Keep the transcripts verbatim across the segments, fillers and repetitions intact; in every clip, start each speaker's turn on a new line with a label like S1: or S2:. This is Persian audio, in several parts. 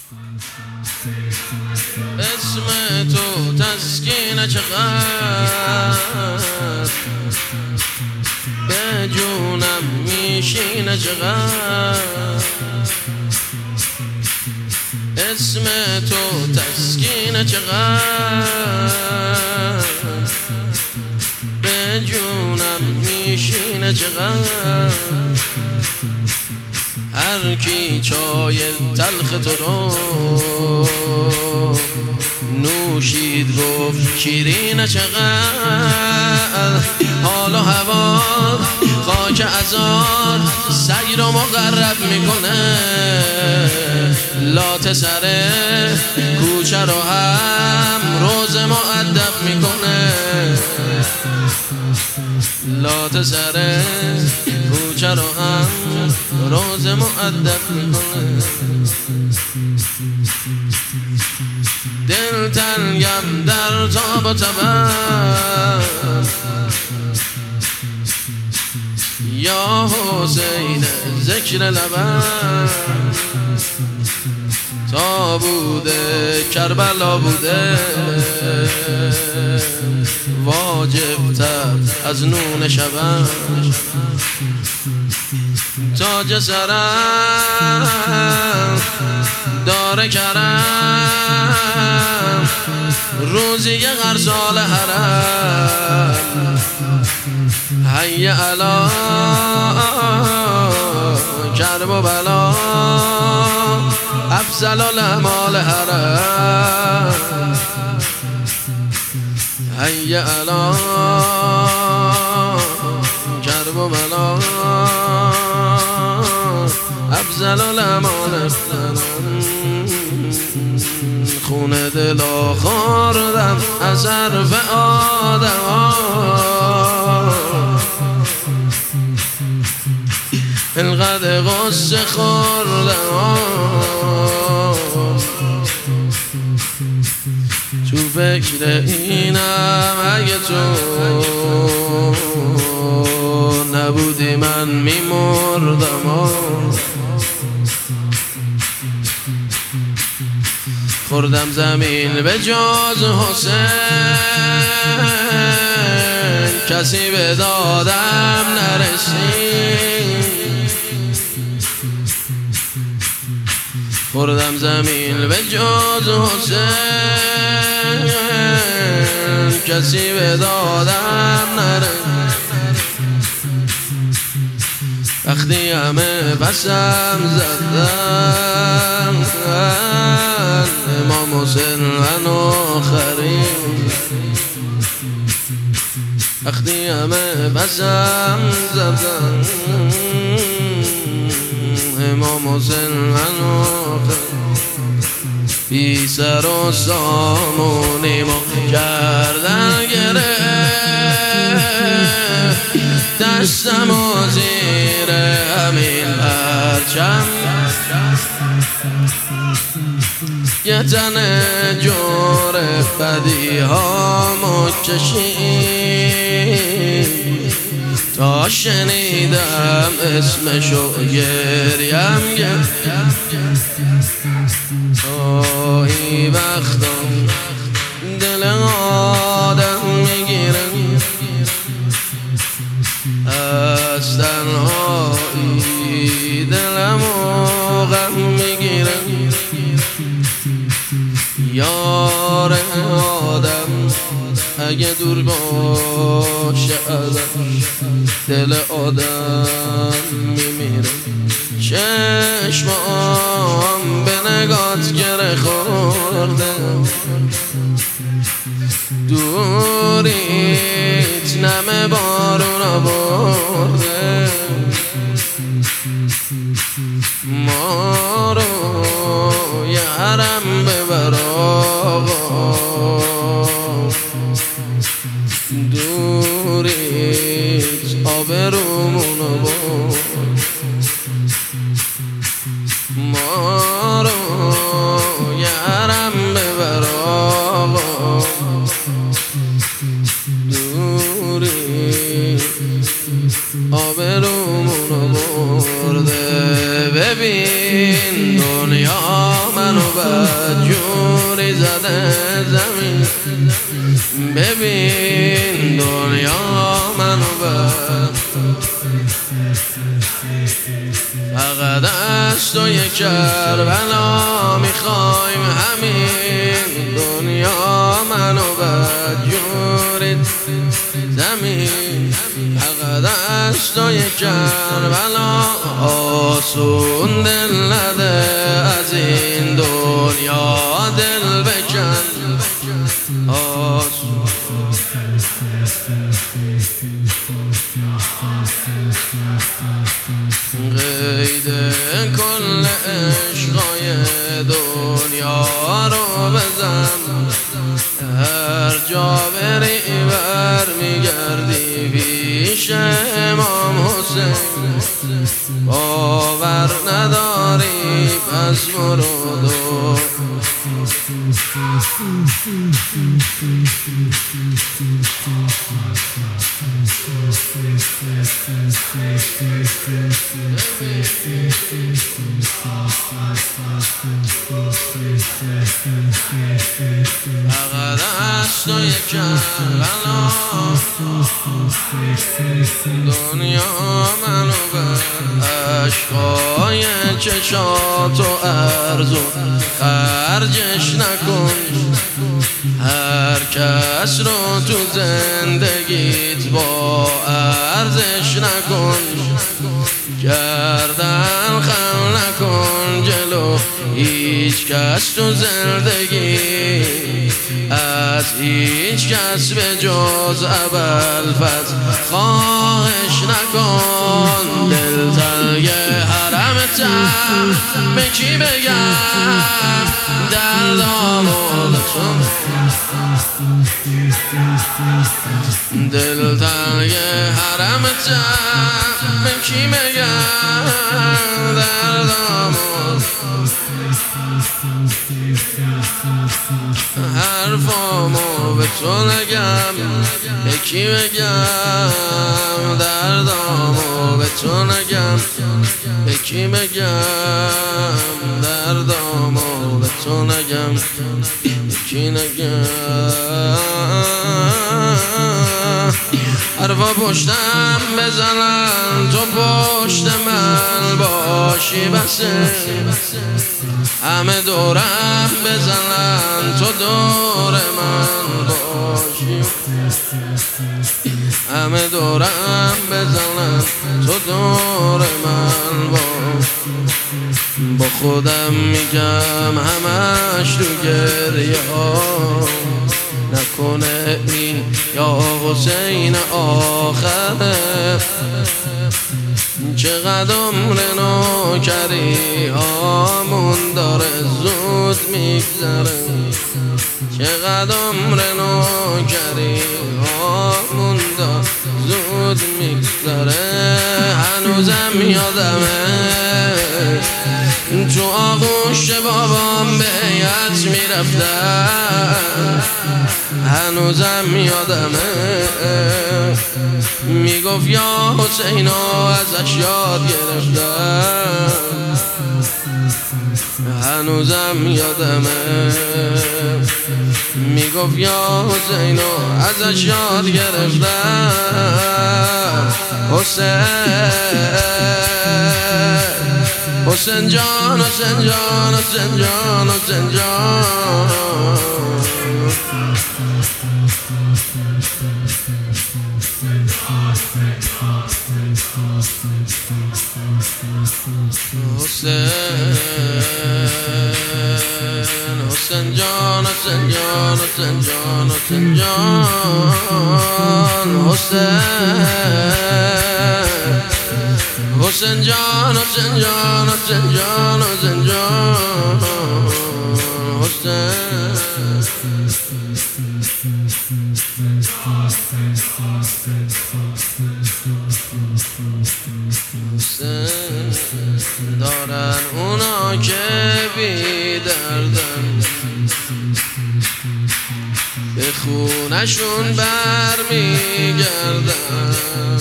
S1: اسم تو تسکین چقدر به جونم میشینه چقدر اسم تو تسکین چقدر به جونم میشینه چقدر هر کی چای تلخ تو رو نوشید گفت شیرین چقدر حال و هوا خاک ازار سعی رو مقرب میکنه لات سر کوچه رو هم روز مؤدب میکنه لات سر کوچه رو هم روز مؤدب میکنه دل تنگم در تاب و تبم یا حسین ذکر لبم تا بوده کربلا بوده واجب تر از نون شبم تاج سرم داره کرم روزی غرسال حرم حی علا کرب و بلا افضل الاعمال حرم حی علا کرب و بلا افضل الاعمال حرم خون دلا خوردم از حرف آدم اینقدر غصه خوردم تو فکر اینم اگه تو نبودی من میمردم خوردم زمین به جز حسین کسی به دادم نرسید خوردم زمین به جز حسین کسی به دادم نرسید وقتی همه پسم زدن امام حسین من آخرین وقتی همه پسم زدن امام حسین من آخرین بی سر و سامونی ما کردن گره دستم و زیر همین پرچم یه تن جور بدی ها مکشید تا شنیدم اسمشو گریم گرم آهی وقتم دل آدم میگیرم از تنهایی دلم و غم میگیرم یار آدم اگه دور باشه ازم دل آدم میمیره چشمام به نگات گره خورده دوریت نم بارون آورده ما رو یه حرم ببر آقا دوریت آبرومون آورد ما رو یه حرم ببر آقا دوریت آبرومون آورده ببین میزده زمین. ببین دنیا منو بر فقط از تو یک کربلا میخوایم همین. دنیا منو بر جورید زمین. فقط از تو یک کربلا آسون دل نده از این دنیا دل بکن آسون. قید کل عشقای دنیا رو بزن. هر جا بری بر میگردی پیش امام حسین. باور نداری پس برو فقط از تو یک کربلا دنیا منو بر. عشقای چشاتو ارزو خرجش نکن. هر کس رو تو زندگیت با ارزش نکن. گردن خم نکن جلو هیچ کس تو زندگی. از هیچ کس به جز ابوالفضل خواهش نکن. دل تنگ حرمتم به کی بگم دردامو لطفاً. دل تنگ حرمتم به کی بگم دردامو. حرفامو به تو نگم به کی بگم دردامو. به تو نگم به کی بگم دردامو. به تو نگم به کی نگم. حرفا پشتم بزنن تو پشت من باشی بسه. همه دورم بزنن تو دور من باشی. همه دورم بزنن تو دور من باشی. با خودم میگم همش تو گریه ها. نکنه این یا حسین آخره. چقدر عمر نوکری هامون داره زود میگذره. چقدر عمر نوکری هامون داره زود میگذره. هنوزم یادمه تو آغوش بابام به بیعت میرفتم. هنوزم یادمه میگفت یا حسینو ازش یاد گرفتم. هنوزم یادمه میگفت یا حسینو ازش یاد گرفتم. حسین حسین جان حسین جان حسین جان حسین جان. حسین حسین جان حسین جان حسین جان حسین جان. حسین حسین جان حسین جان حسین جان حسین جان. حسین دارن اونا که بی دردن به خونشون برمیگردن.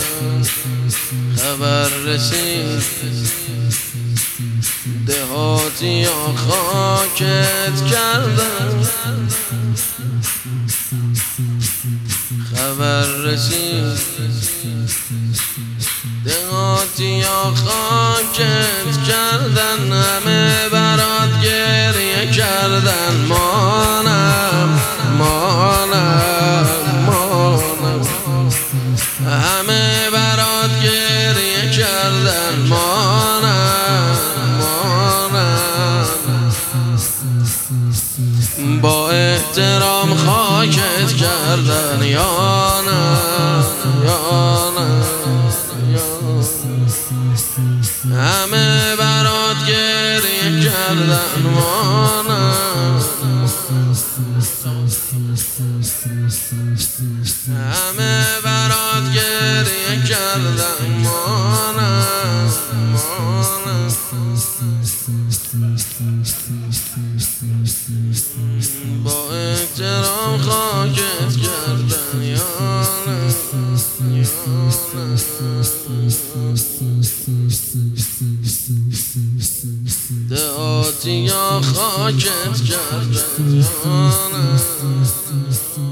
S1: خبر رسید دهاتی ها خاکت کردن. خبر رسید دهاتی یا خاکت کردن، همه برات گریه کردن. مانم مانم مانم همه برات گریه کردن. مانم مانم با احترام خاکت کردن. یا نه یا نه همه برات گریه کردن. مانم همه برات گریه کردن. مانم مانم با احترام خاکت کردن. یا نه یا نه دهاتی یا خاکت کردن. یا نه